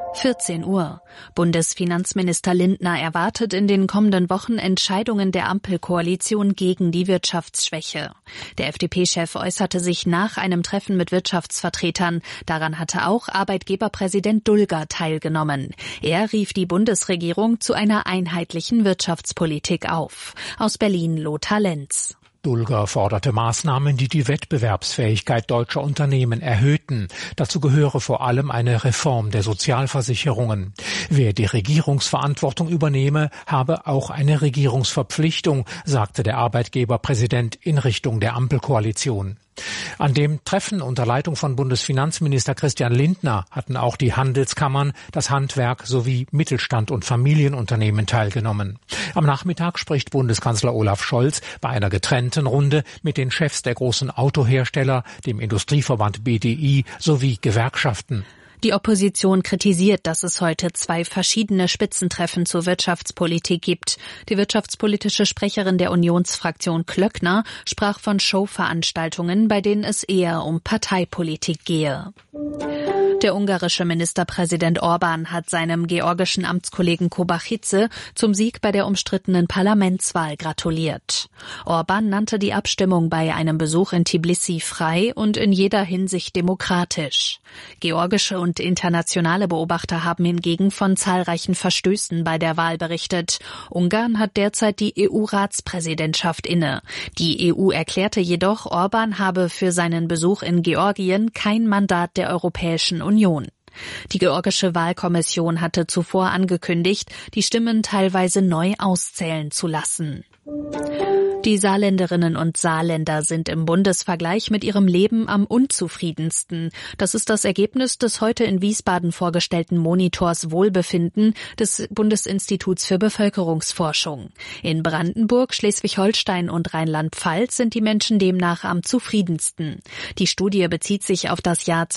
14 Uhr. Bundesfinanzminister Lindner erwartet in den kommenden Wochen Entscheidungen der Ampelkoalition gegen die Wirtschaftsschwäche. Der FDP-Chef äußerte sich nach einem Treffen mit Wirtschaftsvertretern. Daran hatte auch Arbeitgeberpräsident Dulger teilgenommen. Er rief die Bundesregierung zu einer einheitlichen Wirtschaftspolitik auf. Aus Berlin Lothar Lenz. Dulger forderte Maßnahmen, die die Wettbewerbsfähigkeit deutscher Unternehmen erhöhten. Dazu gehöre vor allem eine Reform der Sozialversicherungen. Wer die Regierungsverantwortung übernehme, habe auch eine Regierungsverpflichtung, sagte der Arbeitgeberpräsident in Richtung der Ampelkoalition. An dem Treffen unter Leitung von Bundesfinanzminister Christian Lindner hatten auch die Handelskammern, das Handwerk sowie Mittelstand und Familienunternehmen teilgenommen. Am Nachmittag spricht Bundeskanzler Olaf Scholz bei einer getrennten Runde mit den Chefs der großen Autohersteller, dem Industrieverband BDI sowie Gewerkschaften. Die Opposition kritisiert, dass es heute 2 verschiedene Spitzentreffen zur Wirtschaftspolitik gibt. Die wirtschaftspolitische Sprecherin der Unionsfraktion Klöckner sprach von Showveranstaltungen, bei denen es eher um Parteipolitik gehe. Der ungarische Ministerpräsident Orbán hat seinem georgischen Amtskollegen Kobachidze zum Sieg bei der umstrittenen Parlamentswahl gratuliert. Orbán nannte die Abstimmung bei einem Besuch in Tbilisi frei und in jeder Hinsicht demokratisch. Georgische und internationale Beobachter haben hingegen von zahlreichen Verstößen bei der Wahl berichtet. Ungarn hat derzeit die EU-Ratspräsidentschaft inne. Die EU erklärte jedoch, Orbán habe für seinen Besuch in Georgien kein Mandat der Europäischen Union. Die georgische Wahlkommission hatte zuvor angekündigt, die Stimmen teilweise neu auszählen zu lassen. Die Saarländerinnen und Saarländer sind im Bundesvergleich mit ihrem Leben am unzufriedensten. Das ist das Ergebnis des heute in Wiesbaden vorgestellten Monitors Wohlbefinden des Bundesinstituts für Bevölkerungsforschung. In Brandenburg, Schleswig-Holstein und Rheinland-Pfalz sind die Menschen demnach am zufriedensten. Die Studie bezieht sich auf das Jahr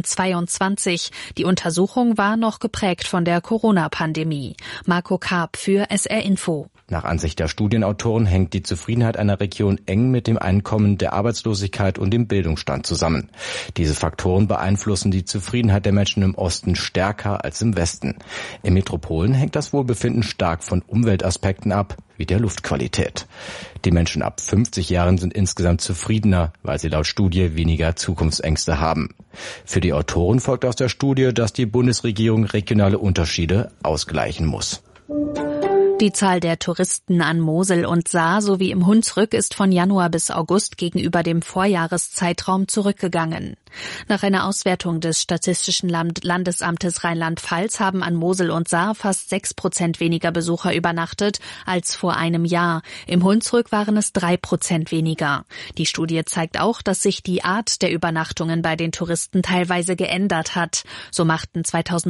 2022. Die Untersuchung war noch geprägt von der Corona-Pandemie. Marco Karp für SR Info. Nach Ansicht der Studienautoren hängt die Zufriedenheit einer Region eng mit dem Einkommen, der Arbeitslosigkeit und dem Bildungsstand zusammen. Diese Faktoren beeinflussen die Zufriedenheit der Menschen im Osten stärker als im Westen. In Metropolen hängt das Wohlbefinden stark von Umweltaspekten ab, wie der Luftqualität. Die Menschen ab 50 Jahren sind insgesamt zufriedener, weil sie laut Studie weniger Zukunftsängste haben. Für die Autoren folgt aus der Studie, dass die Bundesregierung regionale Unterschiede ausgleichen muss. Die Zahl der Touristen an Mosel und Saar sowie im Hunsrück ist von Januar bis August gegenüber dem Vorjahreszeitraum zurückgegangen. Nach einer Auswertung des Statistischen Landesamtes Rheinland-Pfalz haben an Mosel und Saar fast 6% weniger Besucher übernachtet als vor einem Jahr. Im Hunsrück waren es 3% weniger. Die Studie zeigt auch, dass sich die Art der Übernachtungen bei den Touristen teilweise geändert hat. So machten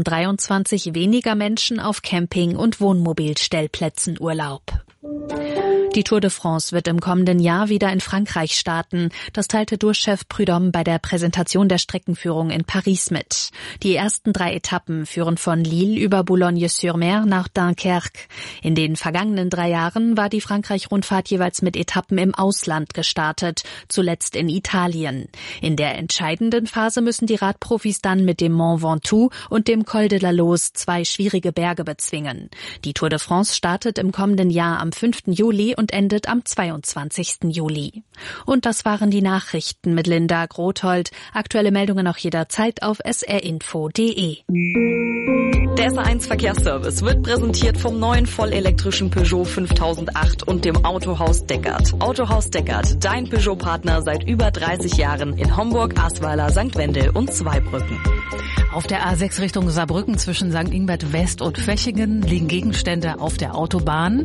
2023 weniger Menschen auf Camping- und Wohnmobilstellplätzen Urlaub. Die Tour de France wird im kommenden Jahr wieder in Frankreich starten. Das teilte Tourchef Prudhomme bei der Präsentation der Streckenführung in Paris mit. Die ersten 3 Etappen führen von Lille über Boulogne-sur-Mer nach Dunkerque. In den vergangenen 3 Jahren war die Frankreich-Rundfahrt jeweils mit Etappen im Ausland gestartet, zuletzt in Italien. In der entscheidenden Phase müssen die Radprofis dann mit dem Mont Ventoux und dem Col de la Loze 2 schwierige Berge bezwingen. Die Tour de France startet im kommenden Jahr am 5. Juli und endet am 22. Juli. Und das waren die Nachrichten mit Linda Grothold. Aktuelle Meldungen auch jederzeit auf srinfo.de. Der SR1 Verkehrsservice wird präsentiert vom neuen vollelektrischen Peugeot 5008 und dem Autohaus Deckert. Autohaus Deckert, dein Peugeot-Partner seit über 30 Jahren in Homburg, Asweiler, St. Wendel und Zweibrücken. Auf der A6 Richtung Saarbrücken zwischen St. Ingbert West und Vechingen liegen Gegenstände auf der Autobahn.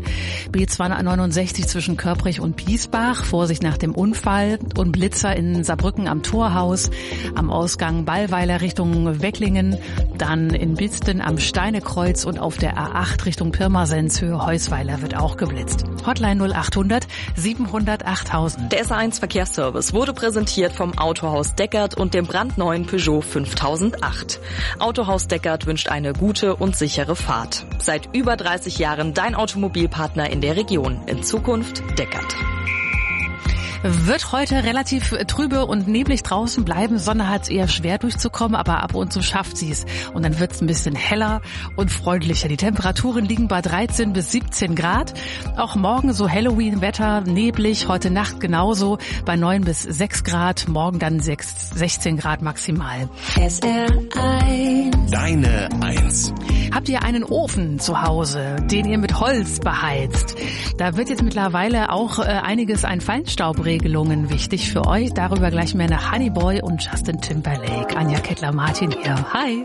B269 zwischen Körprich und Piesbach. Vorsicht nach dem Unfall und Blitzer in Saarbrücken am Torhaus. Am Ausgang Ballweiler Richtung Wecklingen. Dann in Bitzden am Steinekreuz und auf der A8 Richtung Pirmasens Höhe Heusweiler wird auch geblitzt. Hotline 0800 700 8000. Der SR1 Verkehrsservice wurde präsentiert vom Autohaus Deckert und dem brandneuen Peugeot 5008. Autohaus Deckert wünscht eine gute und sichere Fahrt. Seit über 30 Jahren dein Automobilpartner in der Region. In Zukunft Deckert. Wird heute relativ trübe und neblig draußen bleiben. Sonne hat es eher schwer durchzukommen, aber ab und zu schafft sie es. Und dann wird es ein bisschen heller und freundlicher. Die Temperaturen liegen bei 13 bis 17 Grad. Auch morgen so Halloween-Wetter, neblig. Heute Nacht genauso bei 9 bis 6 Grad. Morgen dann 16 Grad maximal. SR1. Deine 1. Habt ihr einen Ofen zu Hause, den ihr mit Holz beheizt? Da wird jetzt mittlerweile auch einiges an Feinstaubregelungen wichtig für euch. Darüber gleich mehr nach Honeyboy und Justin Timberlake. Anja Kettler-Martin hier. Hi.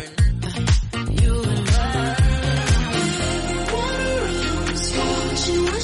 You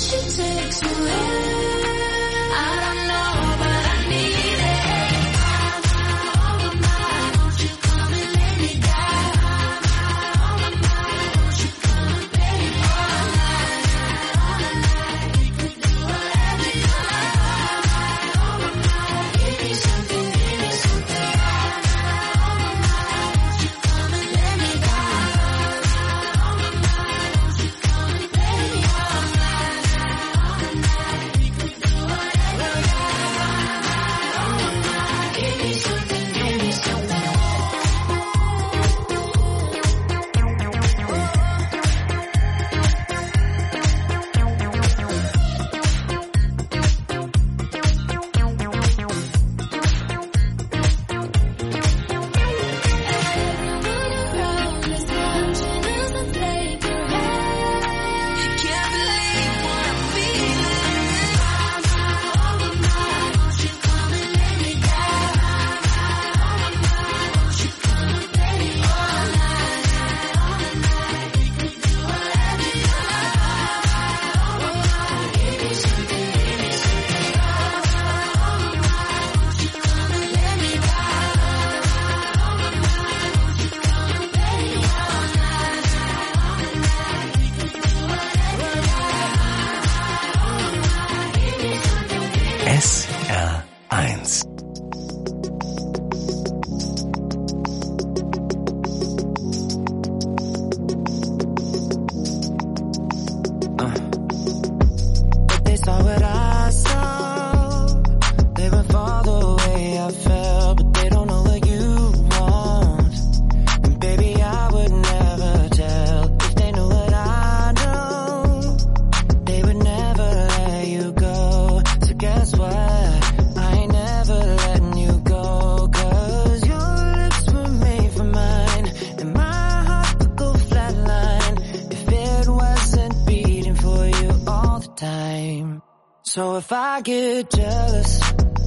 So if I get jealous,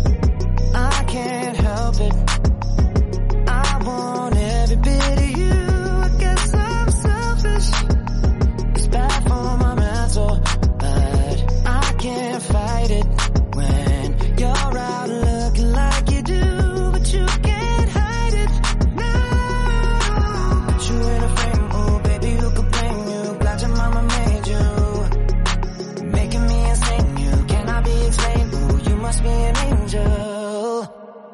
I can't help it. I want every bit of you. I guess I'm selfish. It's bad for my mental, but I can't fight it. When you're out looking like you do, but you can't hide it. No, put you in a frame, oh baby, who could blame you? Glad your mama made you, making me insane. You cannot be explained, ooh, you must be an angel.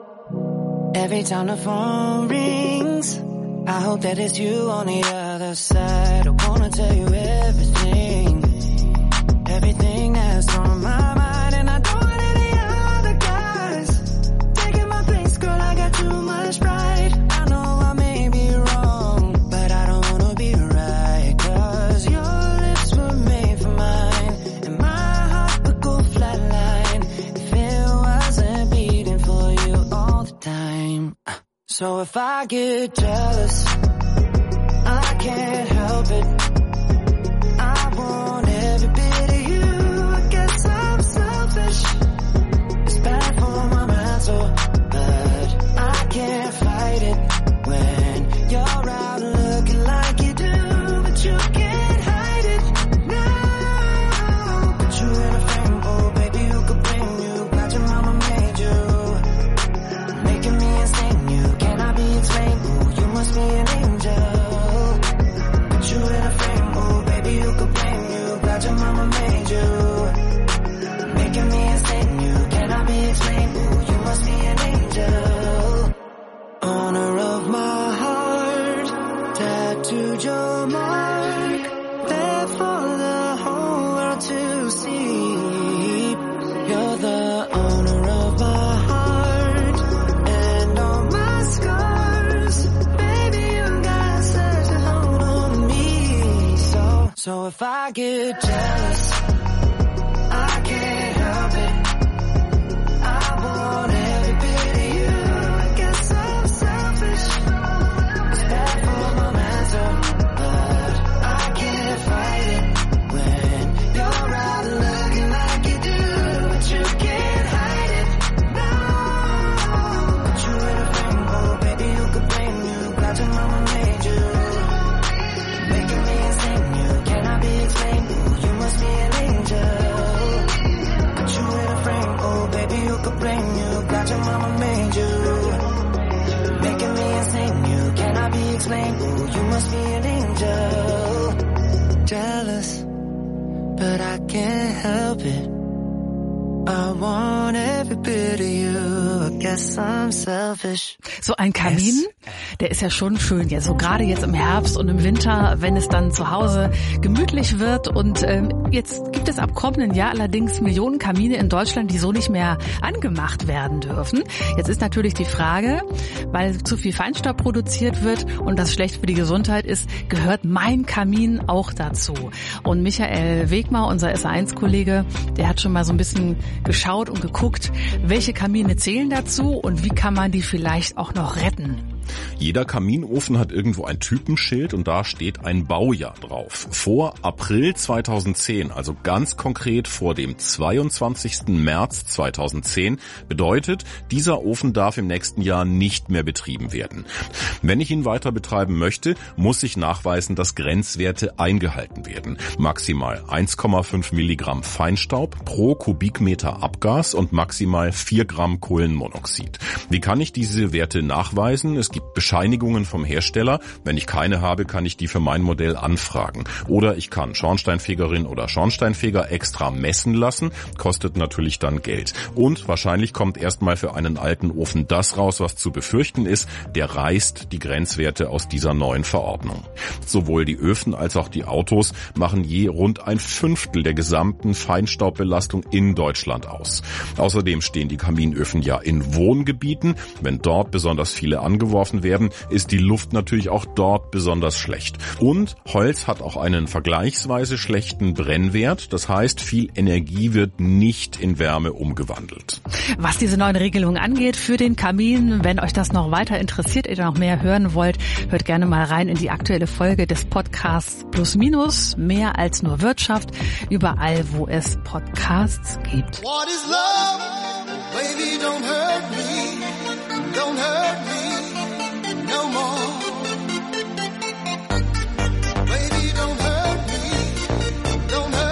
Every time the phone rings, I hope that it's you on the other side. I wanna tell you everything, everything that's on my mind. And I don't want any other guys taking my place, girl, I got too much pride. I know I may be wrong, but I don't wanna be right. Cause your lips were made for mine, and my heart would go flatline if it wasn't beating for you all the time. So if I get jealous, I can't help it. I want every bit of you. I guess I'm selfish. It's bad for my mental, but I can't fight it. When you're out looking like you do, but you can't hide it. No, put you in a frame, oh baby, who could blame you? Glad your mama made you, making me insane. You cannot be explained, ooh, you must be an angel. Put you in a frame, oh baby, who could blame you? Glad your mama made you, making me insane. You cannot be explained, ooh, you must be an angel. Owner of my heart, tattooed your mark, there for the whole world to see. You're the owner of my heart and all my scars. Baby, you got such a hold on me. So if I get jealous, I can't help it. I want every bit of you. I guess I'm selfish. It's bad for my mental, but I can't fight it. When you're out looking like you do, but you can't hide it. No, put you in a frame, oh baby, who could blame you? Glad your mama made you, making me insane. You cannot be explained, ooh, you must be an angel. Put you in a frame, oh baby, who could blame you? Glad your mama made you, making me insane. You cannot be explained, ooh, you must be an angel. Jealous, but I can't help it. I want every bit of you. I guess I'm selfish. So ein Kamin, der ist ja schon schön, ja, so gerade jetzt im Herbst und im Winter, wenn es dann zu Hause gemütlich wird. Und jetzt gibt es ab kommenden Jahr allerdings Millionen Kamine in Deutschland, die so nicht mehr angemacht werden dürfen. Jetzt ist natürlich die Frage, weil zu viel Feinstaub produziert wird und das schlecht für die Gesundheit ist, gehört mein Kamin auch dazu. Und Michael Wegmar, unser SA1-Kollege, der hat schon mal so ein bisschen geschaut und geguckt, welche Kamine zählen dazu und wie kann man die vielleicht auch noch retten. Jeder Kaminofen hat irgendwo ein Typenschild und da steht ein Baujahr drauf. Vor April 2010, also ganz konkret vor dem 22. März 2010, bedeutet, dieser Ofen darf im nächsten Jahr nicht mehr betrieben werden. Wenn ich ihn weiter betreiben möchte, muss ich nachweisen, dass Grenzwerte eingehalten werden. Maximal 1,5 Milligramm Feinstaub pro Kubikmeter Abgas und maximal 4 Gramm Kohlenmonoxid. Wie kann ich diese Werte nachweisen? Es gibt Bescheinigungen vom Hersteller. Wenn ich keine habe, kann ich die für mein Modell anfragen. Oder ich kann Schornsteinfegerin oder Schornsteinfeger extra messen lassen. Kostet natürlich dann Geld. Und wahrscheinlich kommt erstmal für einen alten Ofen das raus, was zu befürchten ist. Der reißt die Grenzwerte aus dieser neuen Verordnung. Sowohl die Öfen als auch die Autos machen je rund 1/5 der gesamten Feinstaubbelastung in Deutschland aus. Außerdem stehen die Kaminöfen ja in Wohngebieten. Wenn dort besonders viele angeworfen geworfen werden, ist die Luft natürlich auch dort besonders schlecht. Und Holz hat auch einen vergleichsweise schlechten Brennwert. Das heißt, viel Energie wird nicht in Wärme umgewandelt. Was diese neuen Regelungen angeht für den Kamin, wenn euch das noch weiter interessiert, ihr noch mehr hören wollt, hört gerne mal rein in die aktuelle Folge des Podcasts Plus Minus, mehr als nur Wirtschaft, überall, wo es Podcasts gibt. What is love? Baby, don't hurt me no more. Baby, don't hurt me no more.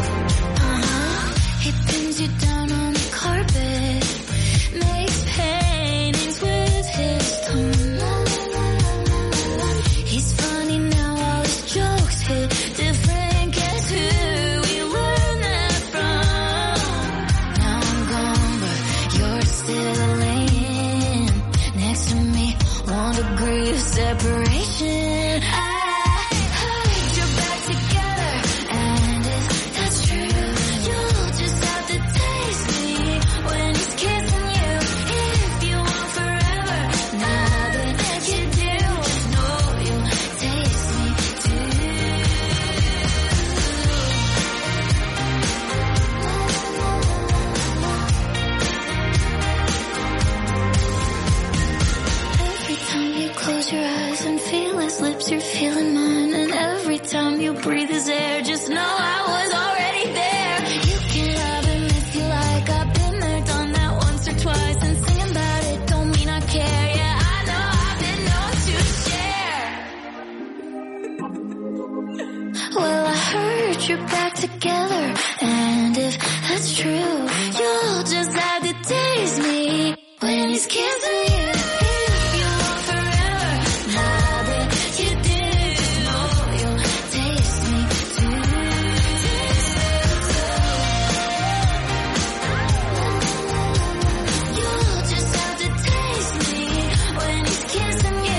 He pins you down on the carpet, makes pain. his lips, you're feeling mine. And every time you breathe his air, just know I was already there. You can love him if you like. I've been there, done that once or twice. And singing about it don't mean I care. Yeah, I know I've been known to share. Well, I heard you're back together, and if that's true, you'll just have to taste me when he's kissing you. If you want forever, I bet you do. You'll taste me too. You'll just have to taste me when he's kissing you.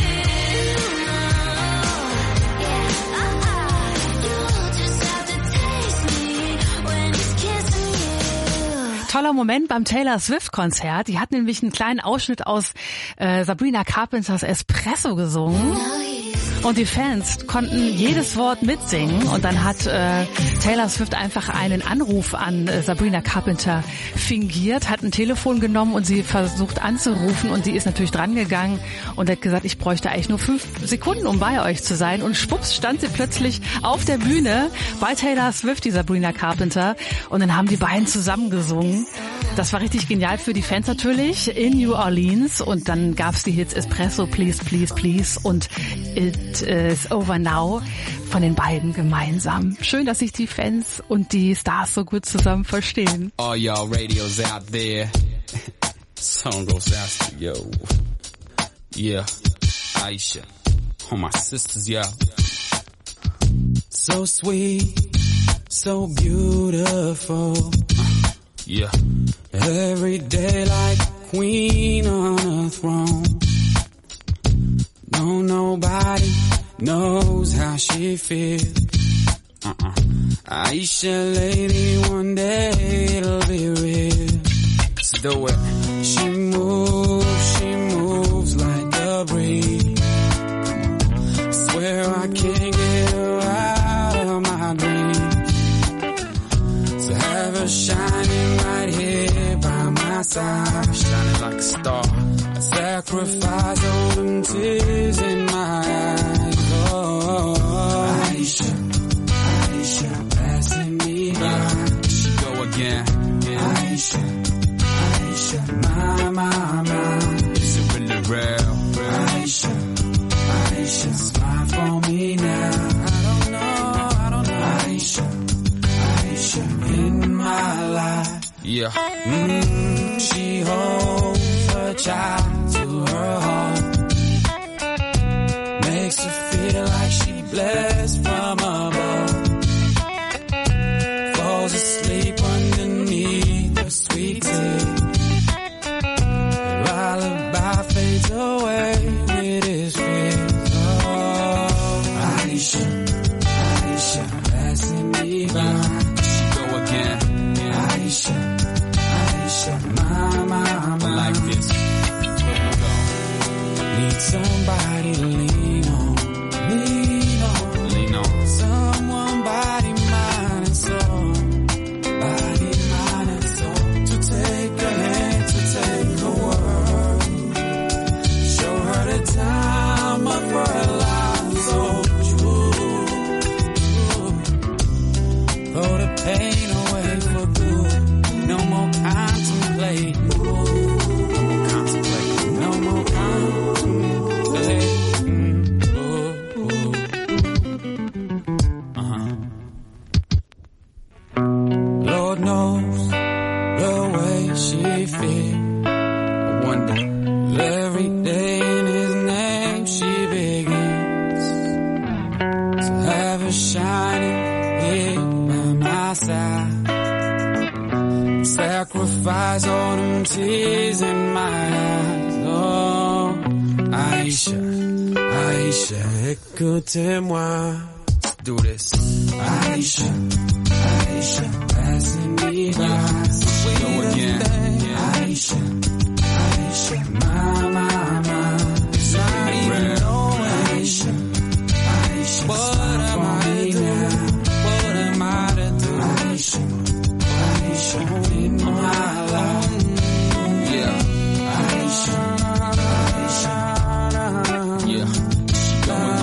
Toller Moment beim Taylor Swift-Konzert. Die hat nämlich einen kleinen Ausschnitt aus Sabrina Carpenters Espresso gesungen. Und die Fans konnten jedes Wort mitsingen. Und dann hat Taylor Swift einfach einen Anruf an Sabrina Carpenter fingiert, hat ein Telefon genommen und sie versucht anzurufen. Und sie ist natürlich drangegangen und hat gesagt, ich bräuchte eigentlich nur 5 Sekunden, um bei euch zu sein. Und schwupps stand sie plötzlich auf der Bühne bei Taylor Swift, die Sabrina Carpenter. Und dann haben die beiden zusammen gesungen. Das war richtig genial für die Fans natürlich in New Orleans. Und dann gab's die Hits Espresso, Please, Please, Please und It Is Over Now von den beiden gemeinsam. Schön, dass sich die Fans und die Stars so gut zusammen verstehen. All y'all radios out there. Song goes out to yo. Yeah, Aisha. All my sisters, yeah. So sweet, so beautiful. Yeah. Every day like a queen on a throne. No, nobody knows how she feels. Aisha, lady, one day it'll be real. Let's do it. She moves like a breeze. Swear I can't get her out of my dreams. So have her shining right here by my side, shining like a star. I sacrifice all them tears in my eyes. Oh, Aisha, Aisha, passing me by. She go again. Aisha, Aisha, my. Is it really real? Aisha, Aisha, smile for me now. I don't know. Aisha, Aisha, in my life. Yeah. She holds her child to her heart. Makes her feel like she blessed from above. Falls asleep underneath the sweet tea. Lullaby fades away with his fears. Oh, Aisha, Aisha, passing me by. She go again. Aisha, Aisha, my. Like this. Need somebody to lean on. Someone, body, mind, and soul. Body, mind, and soul. To take her hand, to take her world. Show her the time of her life so true. Throw the pain away for good. No more contemplating. No more contemplating. Lord knows the way she feels. I wonder every day in his name she begins. So have her shining here by my side. Sacrifice all them tears in my eyes. Oh, Aisha, Aisha, écoutez-moi. Let's do this. Aisha, Aisha, passing me by. Go again. Aisha, Aisha, my. It's not even knowing. Aisha, Aisha, what am I to do? What am I to do? Aisha, Aisha, in my life. Yeah. Aisha, Aisha. Yeah. She go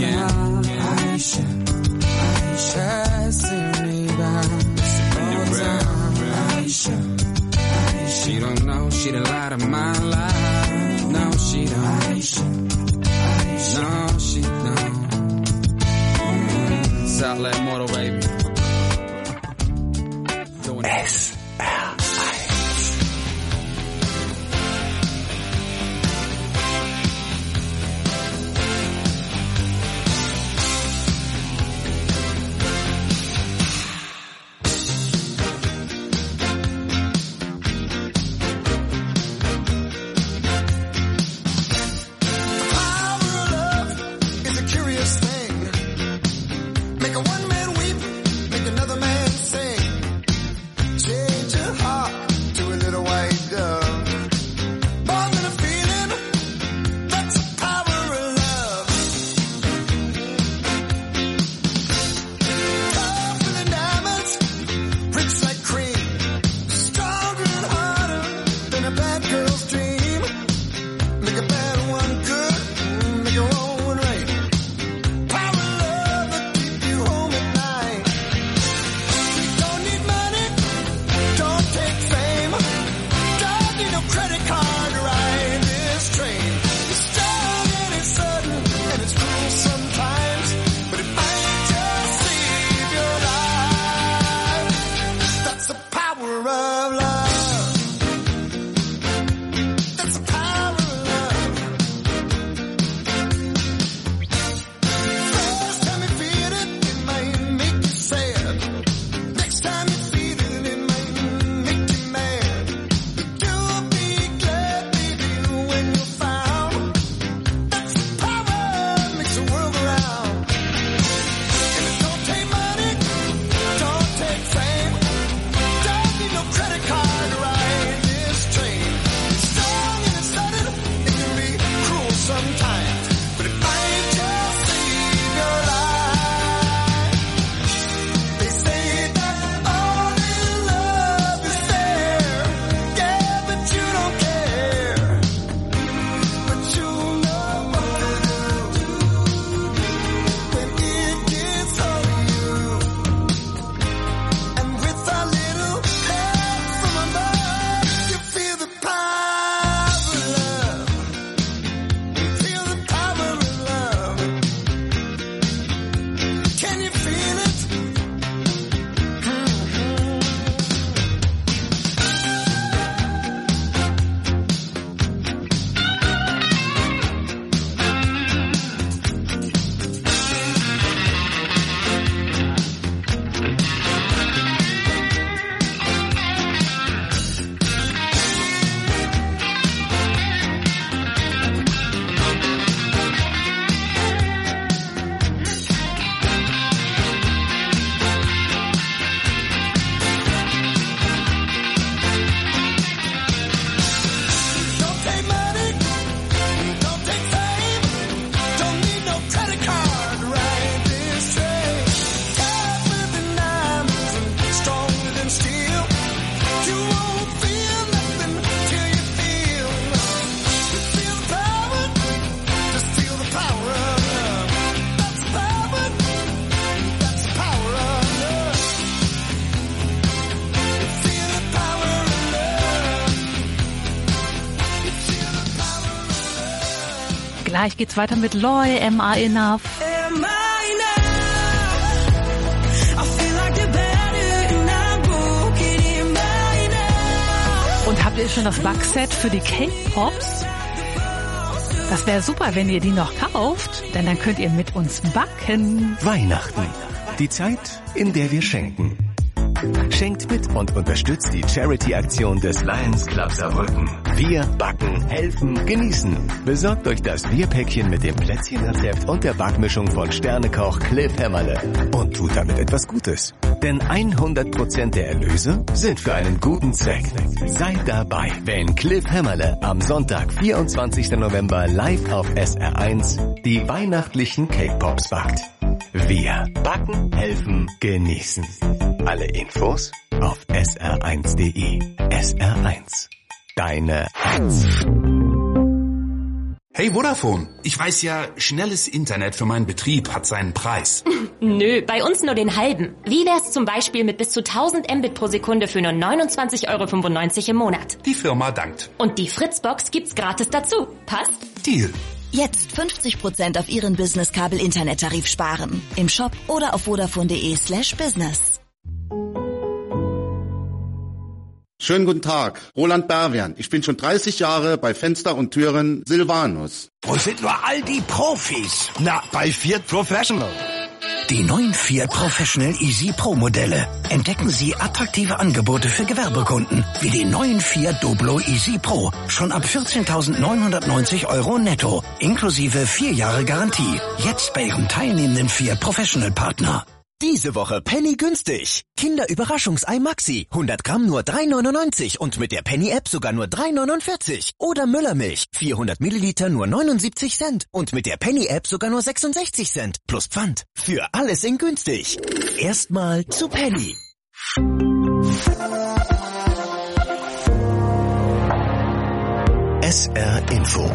Gleich geht's weiter mit Loy, Am I Enough? Am I enough? I feel like you're better and I'm broken. Am I enough? Und habt ihr schon das Backset für die K-Pops? Das wäre super, wenn ihr die noch kauft, denn dann könnt ihr mit uns backen. Weihnachten. Die Zeit, in der wir schenken. Schenkt mit und unterstützt die Charity-Aktion des Lions Club Saarbrücken. Wir backen, helfen, genießen. Besorgt euch das Wir-Päckchen mit dem Plätzchenrezept und der Backmischung von Sternekoch Cliff Hämmerle und tut damit etwas Gutes. Denn 100% der Erlöse sind für einen guten Zweck. Seid dabei, wenn Cliff Hämmerle am Sonntag, 24. November live auf SR1 die weihnachtlichen Cake Pops backt. Wir backen, helfen, genießen. Alle Infos auf sr1.de. SR1. Deine 1. Hey Vodafone, ich weiß ja, schnelles Internet für meinen Betrieb hat seinen Preis. Nö, bei uns nur den halben. Wie wär's zum Beispiel mit bis zu 1000 Mbit pro Sekunde für nur 29,95 € im Monat? Die Firma dankt. Und die Fritzbox gibt's gratis dazu. Passt? Deal. Jetzt 50% auf Ihren Business-Kabel-Internet-Tarif sparen. Im Shop oder auf vodafone.de/business. Schönen guten Tag, Roland Berwian. Ich bin schon 30 Jahre bei Fenster und Türen Silvanus. Wo sind nur all die Profis? Na, bei Fiat Professional. Die neuen Fiat Professional Easy Pro Modelle. Entdecken Sie attraktive Angebote für Gewerbekunden, wie den neuen Fiat Doblo Easy Pro. Schon ab 14.990 € netto, inklusive 4 Jahre Garantie. Jetzt bei Ihrem teilnehmenden Fiat Professional Partner. Diese Woche Penny günstig. Kinderüberraschungsei Maxi. 100 Gramm nur 3,99 und mit der Penny-App sogar nur 3,49. Oder Müllermilch. 400 Milliliter nur 79 Cent und mit der Penny-App sogar nur 66 Cent. Plus Pfand. Für alles in günstig. Erstmal zu Penny. SR Info.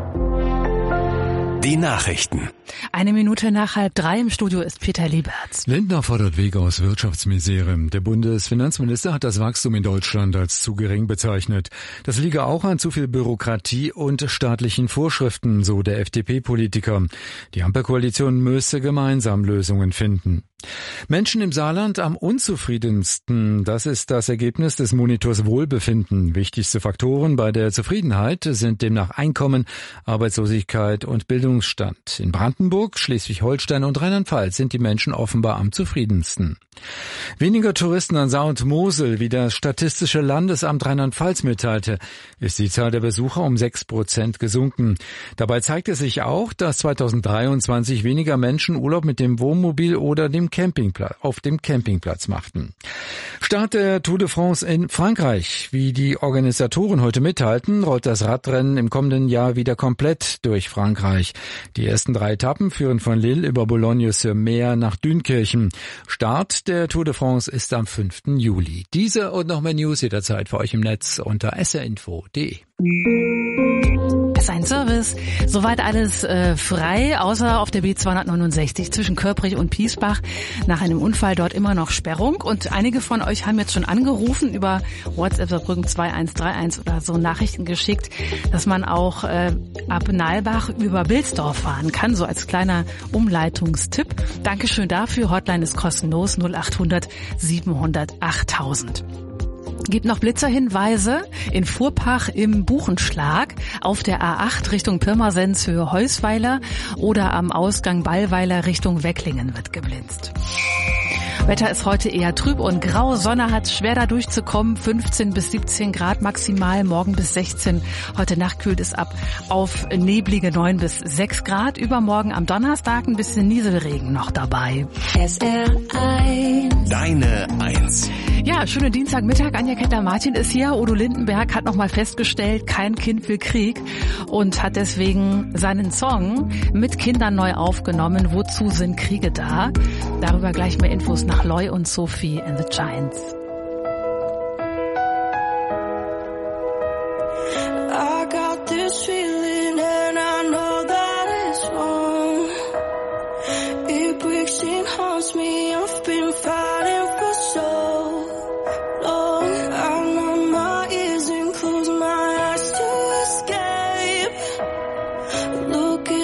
Die Nachrichten. 1 Minute nach 2:30 im Studio ist Peter Lieberts. Lindner fordert Wege aus Wirtschaftsmisere. Der Bundesfinanzminister hat das Wachstum in Deutschland als zu gering bezeichnet. Das liege auch an zu viel Bürokratie und staatlichen Vorschriften, so der FDP-Politiker. Die Ampelkoalition müsse gemeinsam Lösungen finden. Menschen im Saarland am unzufriedensten. Das ist das Ergebnis des Monitors Wohlbefinden. Wichtigste Faktoren bei der Zufriedenheit sind demnach Einkommen, Arbeitslosigkeit und Bildungsstand. In Brandenburg, Schleswig-Holstein und Rheinland-Pfalz sind die Menschen offenbar am zufriedensten. Weniger Touristen an Saar und Mosel, wie das Statistische Landesamt Rheinland-Pfalz mitteilte, ist die Zahl der Besucher um 6% gesunken. Dabei zeigte sich auch, dass 2023 weniger Menschen Urlaub mit dem Wohnmobil oder auf dem Campingplatz machten. Start der Tour de France in Frankreich. Wie die Organisatoren heute mitteilten, rollt das Radrennen im kommenden Jahr wieder komplett durch Frankreich. Die ersten 3 Etappen führen von Lille über Boulogne-sur-Mer nach Dünkirchen. Start der Tour de France ist am 5. Juli. Diese und noch mehr News jederzeit für euch im Netz unter srinfo.de. Das ist ein Service. Soweit alles frei, außer auf der B269 zwischen Körprich und Piesbach. Nach einem Unfall dort immer noch Sperrung. Und einige von euch haben jetzt schon angerufen über WhatsApp Saarbrücken 2131 oder so Nachrichten geschickt, dass man auch ab Nalbach über Bilsdorf fahren kann, so als kleiner Umleitungstipp. Dankeschön dafür. Hotline ist kostenlos 0800 700 8000. Gibt noch Blitzerhinweise in Furpach im Buchenschlag, auf der A8 Richtung Pirmasens Höhe Heusweiler oder am Ausgang Ballweiler Richtung Wecklingen wird geblitzt. Wetter ist heute eher trüb und grau. Sonne hat schwer da durchzukommen. 15 bis 17 Grad maximal, morgen bis 16. Heute Nacht kühlt es ab auf neblige 9 bis 6 Grad. Übermorgen am Donnerstag ein bisschen Nieselregen noch dabei. SR1. Deine 1. Ja, schönen Dienstagmittag. Anja Kettler-Martin ist hier. Udo Lindenberg hat nochmal festgestellt, kein Kind will Krieg und hat deswegen seinen Song mit Kindern neu aufgenommen. Wozu sind Kriege da? Darüber gleich mehr Infos nach Loy und Sophie and the Giants. I got this feeling and I know that it's wrong. It breaks and haunts me. I've been fighting for so long. I numb my ears and close my eyes to escape. Looking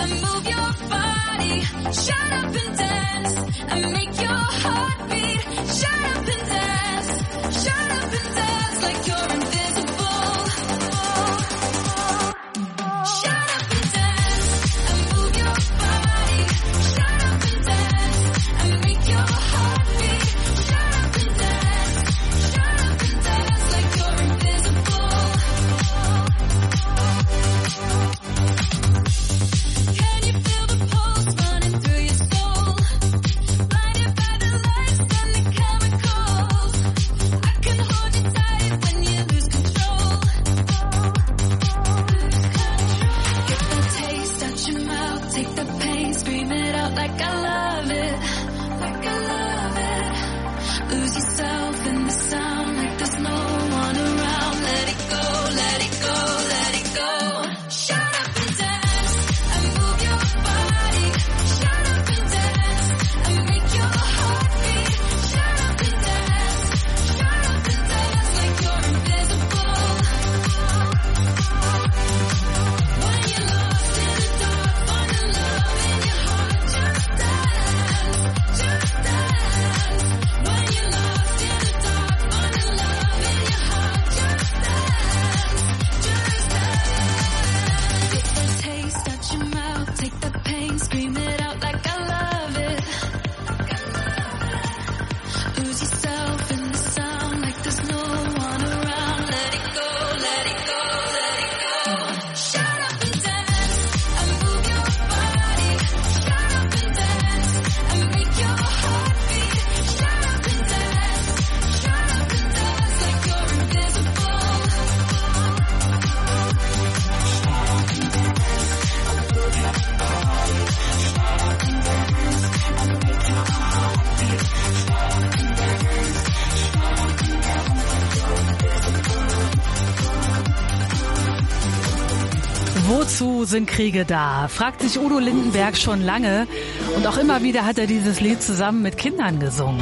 Wozu sind Kriege da? Fragt sich Udo Lindenberg schon lange. Und auch immer wieder hat er dieses Lied zusammen mit Kindern gesungen.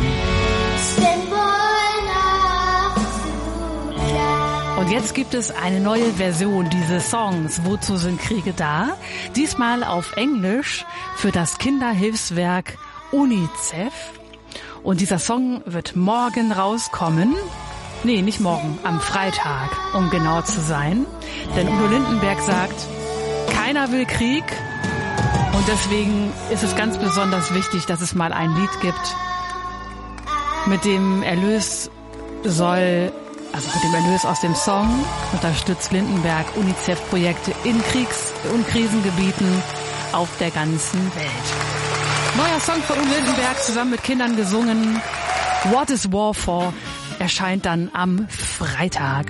Und jetzt gibt es eine neue Version dieses Songs, Wozu sind Kriege da? Diesmal auf Englisch für das Kinderhilfswerk UNICEF. Und dieser Song wird morgen rauskommen. Nee, nicht morgen, am Freitag, um genau zu sein. Denn Udo Lindenberg sagt, keiner will Krieg. Und deswegen ist es ganz besonders wichtig, dass es mal ein Lied gibt, mit dem Erlös aus dem Song unterstützt Lindenberg UNICEF-Projekte in Kriegs- und Krisengebieten auf der ganzen Welt. Neuer Song von Udo Lindenberg, zusammen mit Kindern gesungen. What is War for? Erscheint dann am Freitag.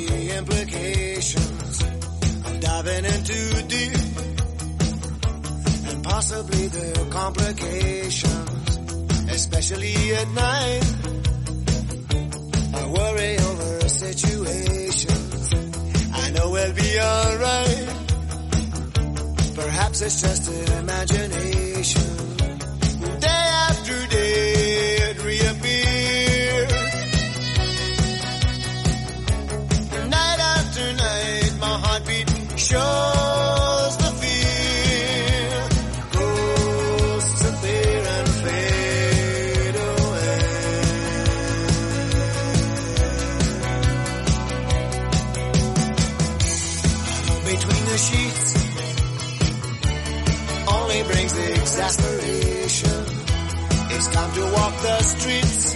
the implications of diving in too deep, and possibly the complications, especially at night. I worry over situations. I know we'll be alright. Perhaps it's just an imagination. Day after day it reappears. Night after night my heartbeat shows the fear. Ghosts appear and fade away. Between the sheets only brings exasperation. It's time to walk the streets,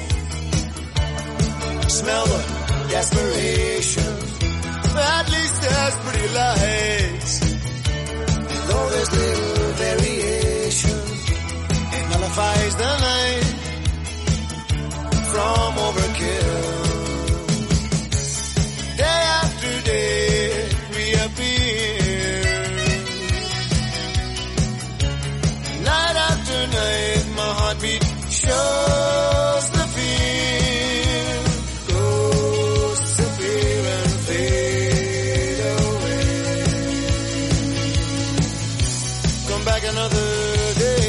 smell the desperation. At least there's pretty lights. Though there's little variation, it nullifies the night from overkill. Day after day it reappears. Night after night my heartbeat shows the fear. Ghosts appear and fade away. Come back another day.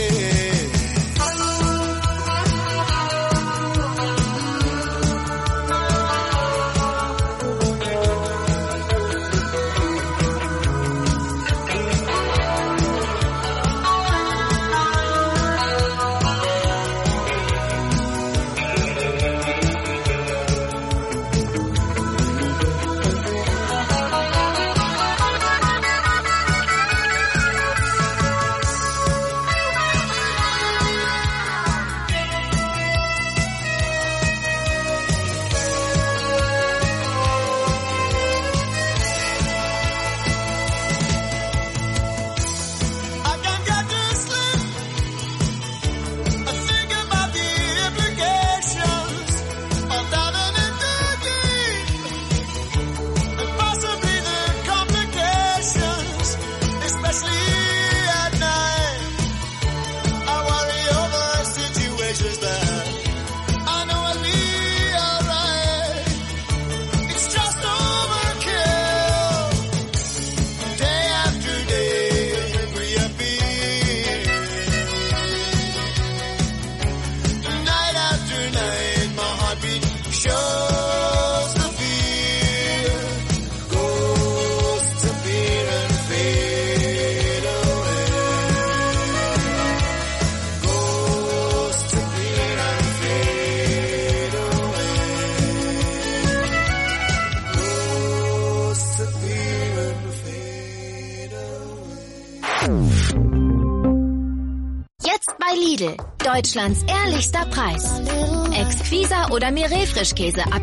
Jetzt bei Lidl. Deutschlands ehrlichster Preis. Exquisa oder Mireille Frischkäse ab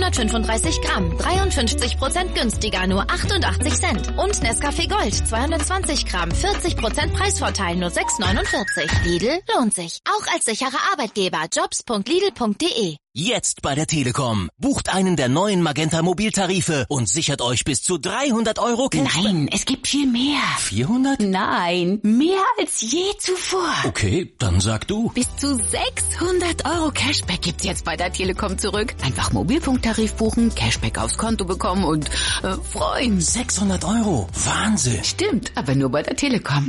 135 Gramm. 53% günstiger, nur 88 Cent. Und Nescafé Gold 220 Gramm. 40% Preisvorteil, nur 6,49. Lidl lohnt sich. Auch als sicherer Arbeitgeber. Jobs.lidl.de. Jetzt bei der Telekom. Bucht einen der neuen Magenta Mobiltarife und sichert euch bis zu 300 € Cashback. Nein, es gibt viel mehr. 400? Nein, mehr als je zuvor. Okay, dann sag du. Bis zu 600 € Cashback gibt's jetzt bei der Telekom zurück. Einfach Mobilfunktarif buchen, Cashback aufs Konto bekommen und freuen. 600 €? Wahnsinn. Stimmt, aber nur bei der Telekom.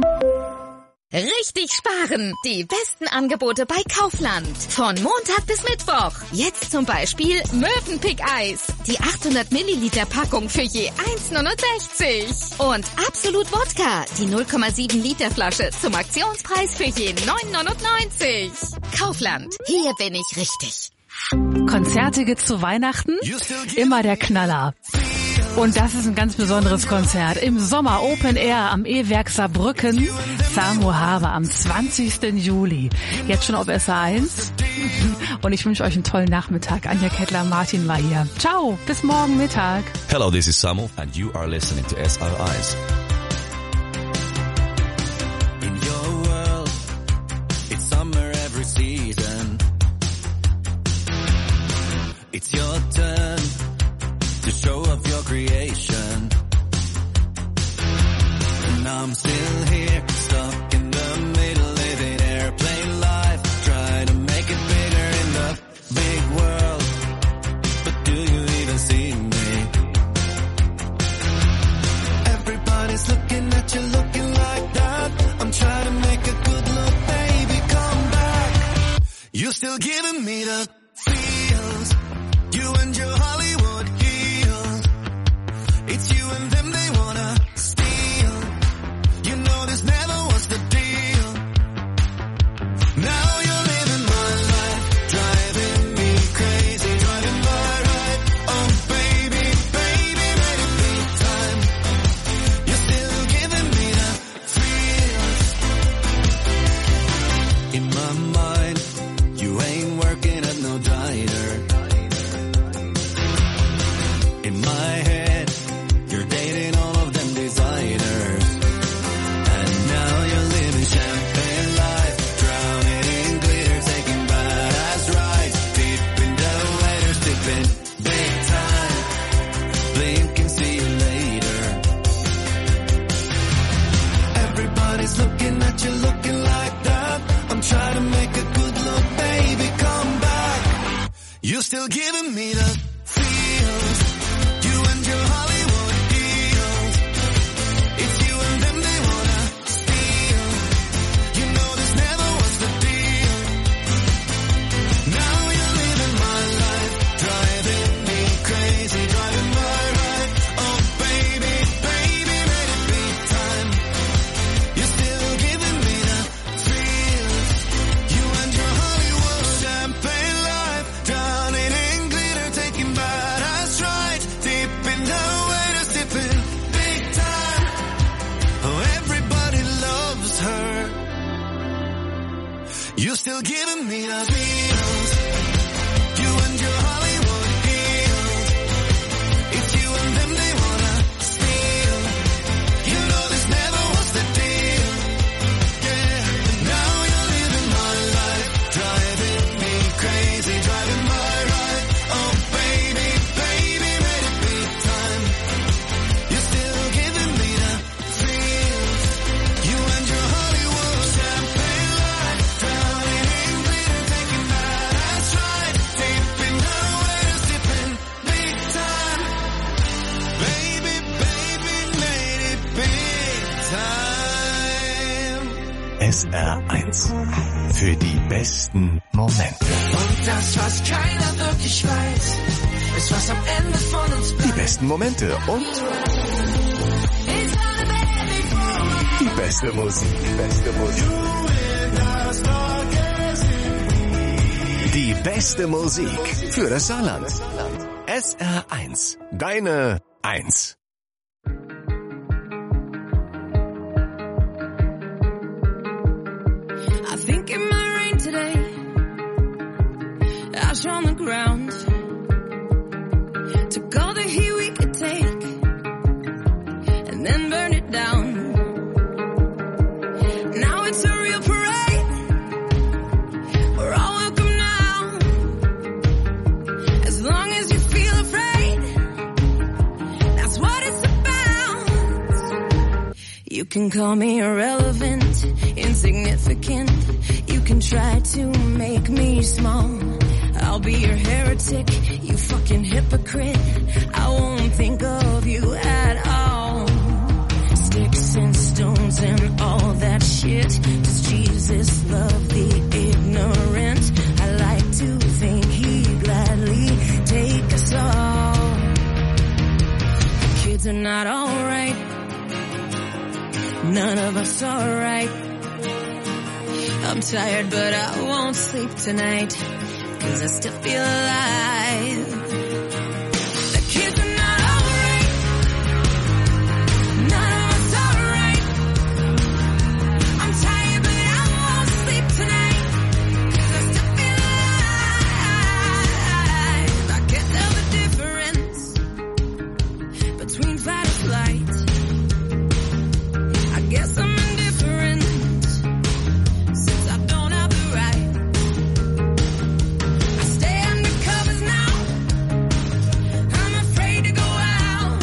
Richtig sparen! Die besten Angebote bei Kaufland. Von Montag bis Mittwoch. Jetzt zum Beispiel Mövenpick-Eis. Die 800 Milliliter Packung für je 1,69. Und Absolut Wodka. Die 0,7 Liter Flasche zum Aktionspreis für je 9,99. Kaufland. Hier bin ich richtig. Konzerte gibt's zu Weihnachten? Immer der Knaller. Und das ist ein ganz besonderes Konzert. Im Sommer Open Air am E-Werk Saarbrücken. Samu Haber am 20. Juli. Jetzt schon auf SA1. Und ich wünsche euch einen tollen Nachmittag. Anja Kettler-Martin war hier. Ciao, bis morgen Mittag. Hello, this is Samu and you are listening to SRIs. In your world, it's summer every season. It's your turn to show up. your creation. And I'm still here, stuck in the middle, living airplane life, trying to make it bigger in the big world. But do you even see me? Everybody's looking at you, looking like that. I'm trying to make a good look, baby, come back. You're still giving me the feels. You and your Hollywood heels. It's you and them they wanna steal. You know this never was the deal. Now you're living my life, driving me crazy, driving my right. Oh baby, baby, let it be time. You're still giving me the feels. In my mind, you ain't working at no diner. In my head, you're dating all of them designers. And now you're living champagne life, drowning in glitter, taking badass rides, deep in the water, sipping big time. Blink and see you later. Everybody's looking at you, looking like that. I'm trying to make a good look, baby, come back. You're still giving me the feels. You and your Hollywood heels. It's you and them they wanna steal. You know this never was the deal. Now you're living my life, driving me crazy, driving my right. Oh baby, baby, let it be time. You're still giving me the feels. You and your Hollywood champagne life, drowning in glitter, taking badass rides, deep in the water, sipping big time. Oh, everybody loves her. You're still giving me the feels. You and your Hollywood heels. It's you and them they wanna steal. You know this never was the deal. Yeah, now you're living my life, driving me crazy, driving my right. Oh baby, baby, let it be time. You're still giving me the feels. You and your Hollywood champagne life, drowning in glitter, taking badass rides, deep in the water, sipping big time. Baby, baby, made it big time. SR1 für die besten Momente. Und das, was keiner wirklich weiß, ist, was am Ende von uns bleibt. Die besten Momente und die beste Musik. Die beste Musik für das Saarland. SR1, deine 1. I think it might rain today. Ash on the ground. Took all the heat we could take and then burned it down. Now it's a real parade. We're all welcome now. As long as you feel afraid, that's what it's about. You can call me irrelevant, insignificant. You can try to make me small. I'll be your heretic, you fucking hypocrite. I won't think of you at all. Sticks and stones and all that shit. Does Jesus love the ignorant? I like to think he'd gladly take us all. The kids are not alright. None of us are right. I'm tired but I won't sleep tonight, 'cause I still feel alive. The kids are not alright. None of us are right. I'm tired but I won't sleep tonight, 'cause I still feel alive. I can't tell the difference between fight or flight. I guess I'm indifferent, since I don't have the right. I stay under covers now. I'm afraid to go out.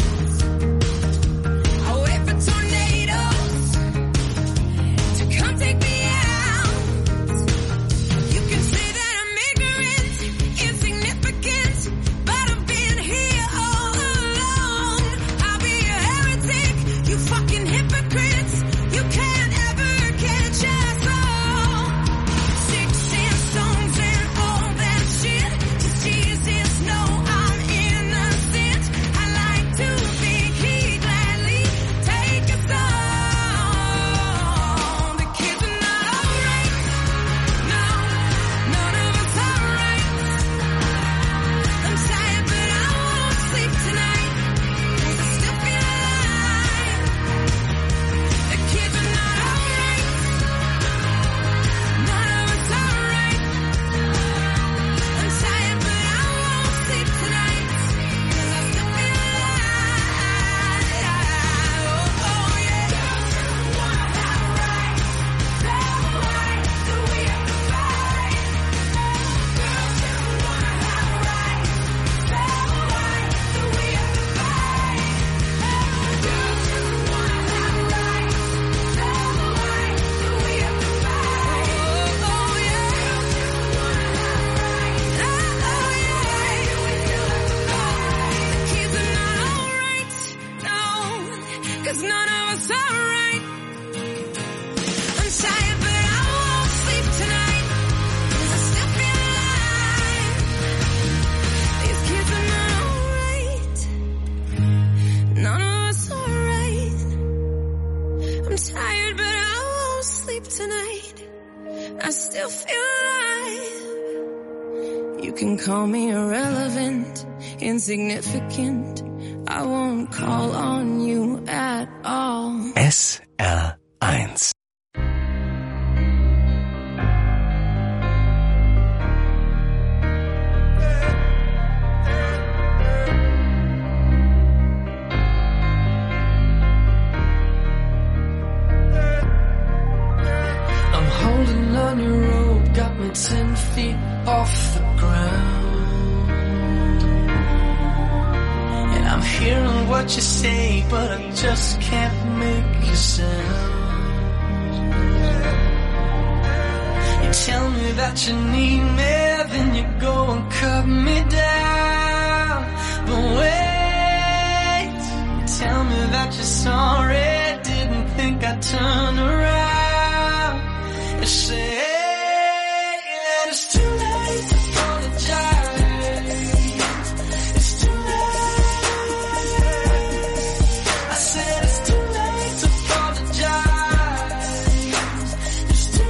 'cause none of us are right. I'm tired, but I won't sleep tonight, 'cause I still feel alive. These kids are not alright. None of us are right. I'm tired, but I won't sleep tonight. I still feel alive. You can call me irrelevant, insignificant. I won't call on you at all. SR1. I'm holding on your rope, got me 10 feet off the ground. And I'm hearing what you say, but I just can't make a sound. You tell me that you need me, then you go and cut me down. But wait, you tell me that you're sorry, didn't think I'd turn around. You say that it's too late to apologize. It's too late. I said it's too late to apologize. It's too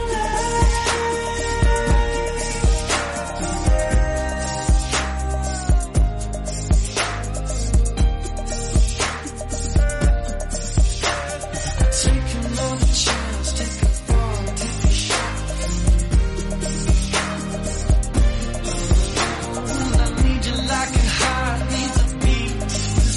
late. Take another chance, take a fall, take a shot. I need you like a heart needs a beat.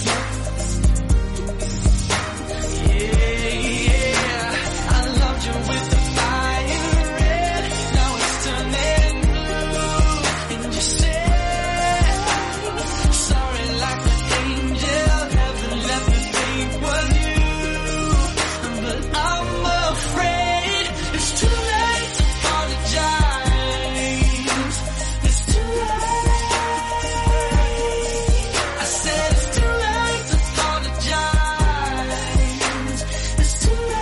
Yeah, I loved you with the fire red. Now it's turning blue. And you said sorry like an angel. Heaven let me think was you. But I'm afraid it's too late to apologize. It's too late. I said it's too late to apologize. It's too late.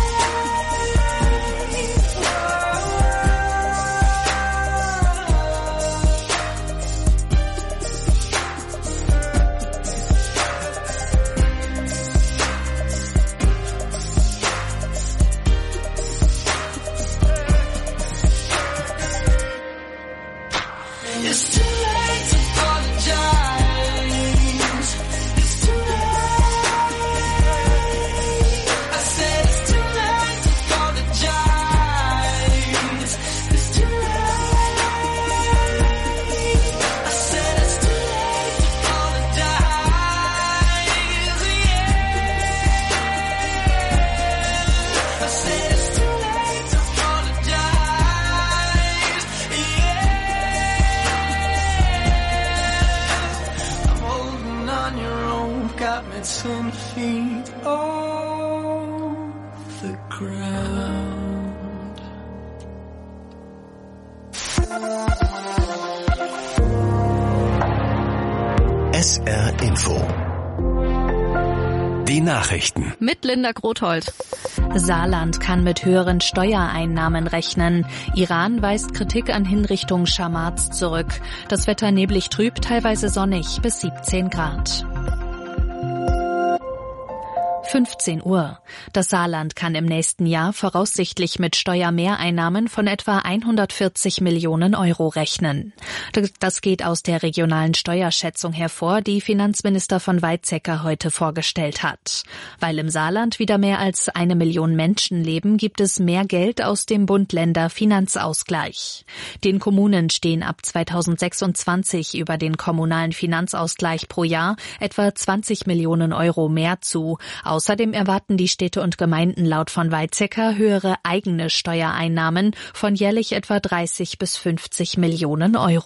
It's too late to apologize. It's too late. I said it's too late to apologize. It's too late. I said it's too late to apologize. Yeah. I said it's too late to apologize. Yeah. I'm holding on your rope, got me 10 feet off the ground. SR Info. Die Nachrichten. Mit Linda Grothold. Saarland kann mit höheren Steuereinnahmen rechnen. Iran weist Kritik an Hinrichtung Schamats zurück. Das Wetter neblig trüb, teilweise sonnig bis 17 Grad. 15 Uhr. Das Saarland kann im nächsten Jahr voraussichtlich mit Steuermehreinnahmen von etwa 140 Millionen Euro rechnen. Das geht aus der regionalen Steuerschätzung hervor, die Finanzminister von Weizsäcker heute vorgestellt hat. Weil im Saarland wieder mehr als 1 Million Menschen leben, gibt es mehr Geld aus dem Bund-Länder-Finanzausgleich. Den Kommunen stehen ab 2026 über den kommunalen Finanzausgleich pro Jahr etwa 20 Millionen Euro mehr zu. Außerdem erwarten die Städte und Gemeinden laut von Weizsäcker höhere eigene Steuereinnahmen von jährlich etwa 30 bis 50 Millionen Euro.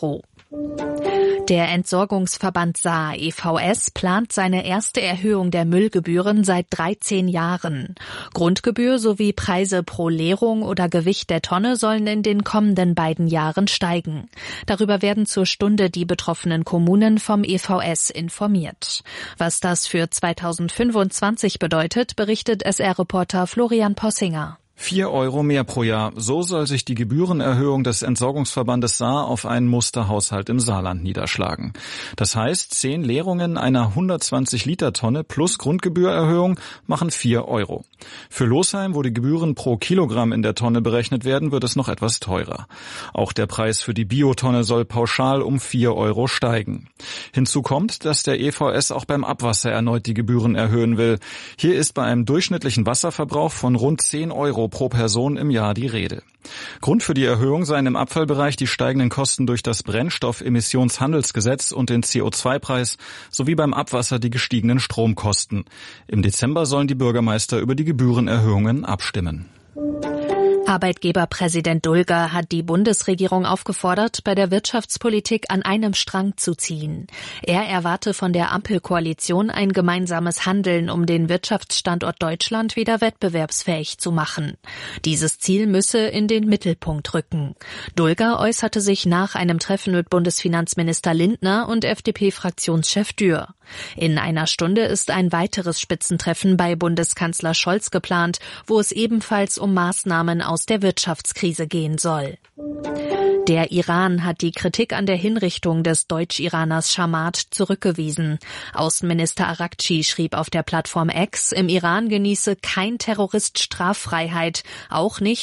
Der Entsorgungsverband Saar EVS plant seine erste Erhöhung der Müllgebühren seit 13 Jahren. Grundgebühr sowie Preise pro Leerung oder Gewicht der Tonne sollen in den kommenden beiden Jahren steigen. Darüber werden zur Stunde die betroffenen Kommunen vom EVS informiert. Was das für 2025 bedeutet, berichtet SR-Reporter Florian Possinger. 4 Euro mehr pro Jahr. So soll sich die Gebührenerhöhung des Entsorgungsverbandes Saar auf einen Musterhaushalt im Saarland niederschlagen. Das heißt, 10 Leerungen einer 120-Liter-Tonne plus Grundgebührerhöhung machen 4 Euro. Für Losheim, wo die Gebühren pro Kilogramm in der Tonne berechnet werden, wird es noch etwas teurer. Auch der Preis für die Biotonne soll pauschal um 4 Euro steigen. Hinzu kommt, dass der EVS auch beim Abwasser erneut die Gebühren erhöhen will. Hier ist bei einem durchschnittlichen Wasserverbrauch von rund 10 Euro pro Person im Jahr die Rede. Grund für die Erhöhung seien im Abfallbereich die steigenden Kosten durch das Brennstoffemissionshandelsgesetz und den CO2-Preis sowie beim Abwasser die gestiegenen Stromkosten. Im Dezember sollen die Bürgermeister über die Gebührenerhöhungen abstimmen. Arbeitgeberpräsident Dulger hat die Bundesregierung aufgefordert, bei der Wirtschaftspolitik an einem Strang zu ziehen. Er erwarte von der Ampelkoalition ein gemeinsames Handeln, um den Wirtschaftsstandort Deutschland wieder wettbewerbsfähig zu machen. Dieses Ziel müsse in den Mittelpunkt rücken. Dulger äußerte sich nach einem Treffen mit Bundesfinanzminister Lindner und FDP-Fraktionschef Dürr. In einer Stunde ist ein weiteres Spitzentreffen bei Bundeskanzler Scholz geplant, wo es ebenfalls um Maßnahmen aus der Wirtschaftskrise gehen soll. Der Iran hat die Kritik an der Hinrichtung des Deutsch-Iraners Shammat zurückgewiesen. Außenminister Arakci schrieb auf der Plattform X, im Iran genieße kein Terrorist Straffreiheit, auch nicht